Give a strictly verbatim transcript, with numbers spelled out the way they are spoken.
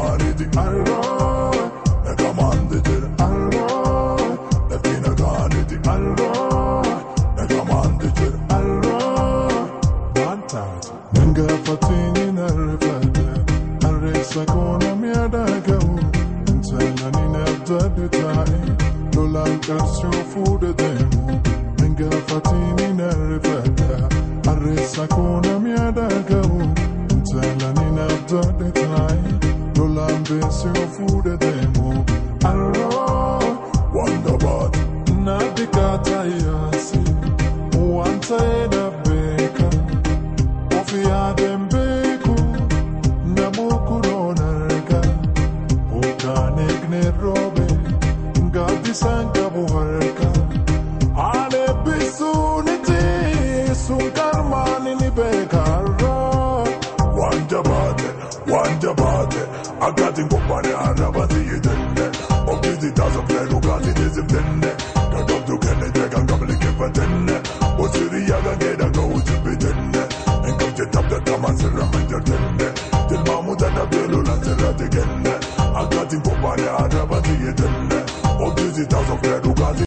gani di allo e comandi di allo e fino gani di allo e comandi di allo vantaggio nanga fatini nel fede arresa con la mia dagau insana ni nel detai lolan calcio fude demo nanga fatini nel fede arresa con la mia dagau insana ni nel detai lolan calcio fude demo allo wonderbot nadikata yasi wanta beka ofia dembeku namuku donarga ukanek ne robe ngadi sanga buharka ale bisuniti sunkarmani ni bekaro wanja bate wanja bate agati ngopane arabati yedenne obizi tazo pleno gati dizimdenne gadok tukene jega ngabli kefatenne osiri yaga geda go uzibidenne enkam jetap da tamasira menjatenne til mamuda na belu lansera tegenne agati ngopane arabati yedenne obizi tazo pleno gati